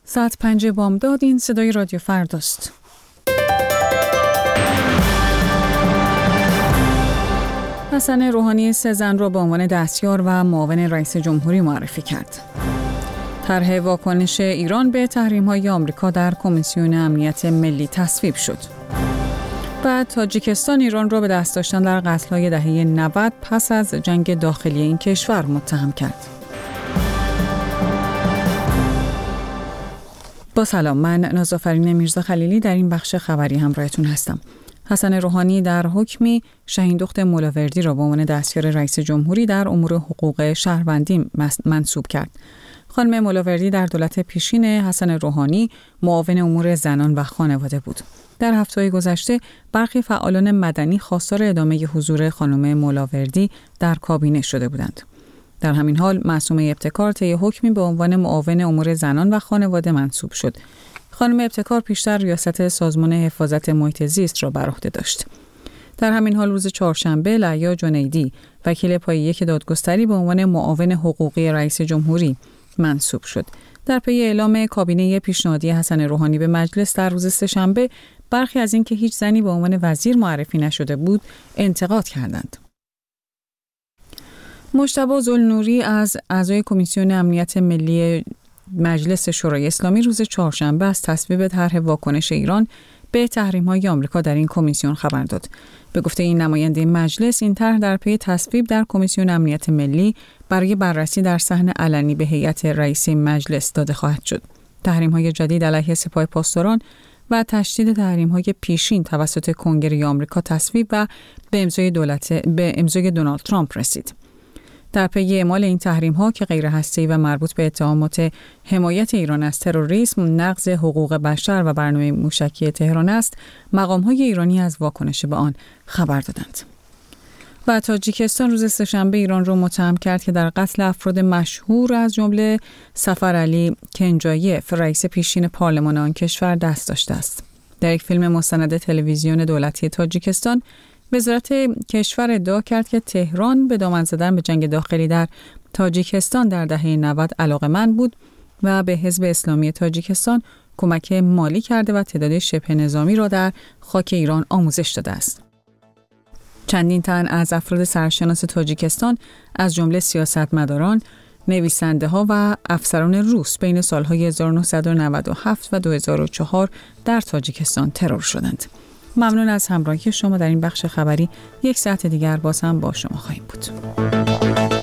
ساعت 5 بامداد. این صدای رادیو فرداست. حسن روحانی 3 زن را به عنوان دستیار و معاون رئیس جمهوری معرفی کرد. طرح واکنش ایران به تحریم‌های آمریکا در کمیسیون امنیت ملی تصویب شد. بعد تاجیکستان ایران را به دست داشتن در قتل‌های دهه 90 پس از جنگ داخلی این کشور متهم کرد. با سلام، من نازآفرین میرزا خلیلی در این بخش خبری همراهتون هستم. حسن روحانی در حکمی شاهین دخت مولاوردی را به عنوان دستیار رئیس جمهوری در امور حقوق شهروندی منصوب کرد. خانم مولاوردی در دولت پیشین حسن روحانی معاون امور زنان و خانواده بود. در هفته‌های گذشته برخی فعالان مدنی خواستار ادامه حضور خانم مولاوردی در کابینه شده بودند. در همین حال معصومه ابتکار طی حکمی به عنوان معاون امور زنان و خانواده منصوب شد. خانم ابتکار پیشتر ریاست سازمان حفاظت محیط زیست را بر عهده داشت. در همین حال روز چهارشنبه لعیا جنیدی وکیل پایه 1 دادگستری به عنوان معاون حقوقی رئیس جمهوری منصوب شد. در پی اعلام کابینه پیشنهادی حسن روحانی به مجلس در روز سه‌شنبه، برخی از اینکه هیچ زنی به عنوان وزیر معرفی نشده بود انتقاد کردند. مجتبی ذوالنوری از اعضای کمیسیون امنیت ملی مجلس شورای اسلامی روز چهارشنبه از تصویب طرح واکنش ایران به تحریم‌های آمریکا در این کمیسیون خبر داد. به گفته این نماینده مجلس، این طرح در پی تصویب در کمیسیون امنیت ملی برای بررسی در صحن علنی به هیئت رئیسه مجلس داده خواهد شد. تحریم‌های جدید علیه سپاه پاسداران و تشدید تحریم‌های پیشین توسط کنگره آمریکا تصویب و به امضای دونالد ترامپ رسید. در پی اعمال این تحریم‌ها که غیر هسته‌ای و مربوط به اتهامات حمایت ایران از تروریسم، نقض حقوق بشر و برنامه موشکی تهران است، مقام‌های ایرانی از واکنش به آن خبر دادند. و تاجیکستان روز سه‌شنبه ایران را متهم کرد که در قتل افراد مشهور از جمله سفرعلی کنجایف، رئیس پیشین پارلمان آن کشور، دست داشته است. در یک فیلم مستند تلویزیون دولتی تاجیکستان، وزارت کشور ادعا کرد که تهران به دامن زدن به جنگ داخلی در تاجیکستان در دهه 90 علاقه‌مند بود و به حزب اسلامی تاجیکستان کمک مالی کرده و تعداد شبه نظامی را در خاک ایران آموزش داده است. چندین تن از افراد سرشناس تاجیکستان از جمله سیاستمداران، نویسنده‌ها و افسران روس بین سالهای 1997 و 2004 در تاجیکستان ترور شدند. ممنون از همراهی شما در این بخش خبری. 1 ساعت دیگر باز هم با شما خواهیم بود.